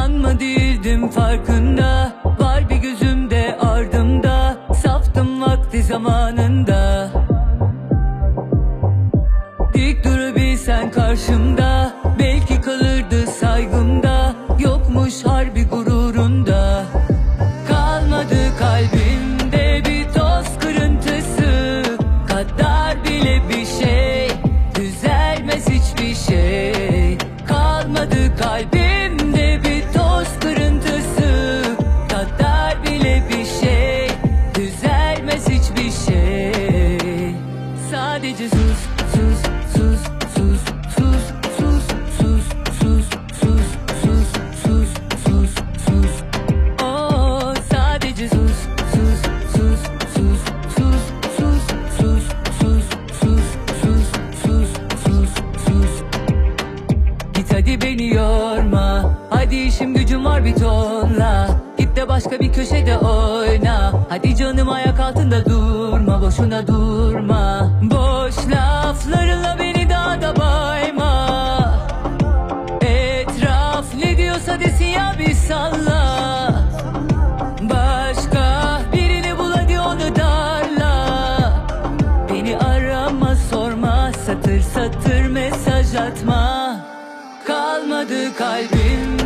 Sanma değildim farkında, var bir gözümde ardımda. Saftım vakti zamanında. Dik durabilsen karşımda, belki kalırdı saygımda. Yokmuş harbi gururunda. Kalmadı kalbimde bir toz kırıntısı kadar bile bir şey. Düzelmez hiçbir şey. Kalmadı kalbimde bir toz kırıntısı kadar bile bir şey. Düzelmez hiçbir şey. Sadece sus, sus, sus, sus, sus, sus, sus, sus, sus, sus, sus, sus, sus. Oh, sadece sus, sus, sus, sus, sus, sus, sus, sus, sus, sus, sus, sus, sus. Git hadi beni yorma, hadi işim gücüm var bir tonla. Git de başka bir köşede oyna. Hadi canım ayak altında durma, boşuna durma. Boş laflarınla beni daha da bayma. Etraf ne diyorsa desin ya, bir salla. Başka birini bul hadi onu darla. Beni arama sorma, satır satır mesaj atma. Kalmadı kalbim